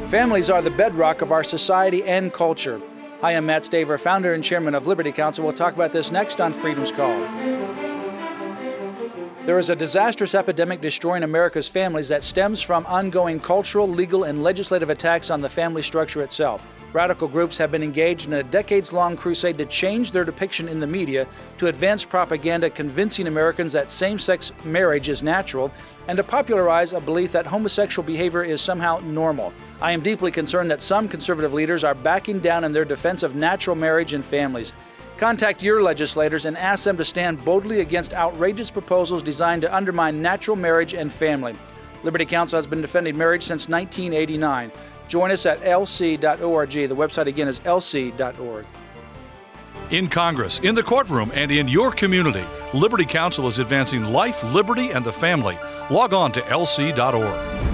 Families are the bedrock of our society and culture. Hi, I'm Matt Staver, founder and chairman of Liberty Counsel. We'll talk about this next on Freedom's Call. There is a disastrous epidemic destroying America's families that stems from ongoing cultural, legal, and legislative attacks on the family structure itself. Radical groups have been engaged in a decades-long crusade to change their depiction in the media, to advance propaganda convincing Americans that same-sex marriage is natural, and to popularize a belief that homosexual behavior is somehow normal. I am deeply concerned that some conservative leaders are backing down in their defense of natural marriage and families. Contact your legislators and ask them to stand boldly against outrageous proposals designed to undermine natural marriage and family. Liberty Counsel has been defending marriage since 1989. Join us at lc.org. The website again is lc.org. In Congress, in the courtroom, and in your community, Liberty Counsel is advancing life, liberty, and the family. Log on to lc.org.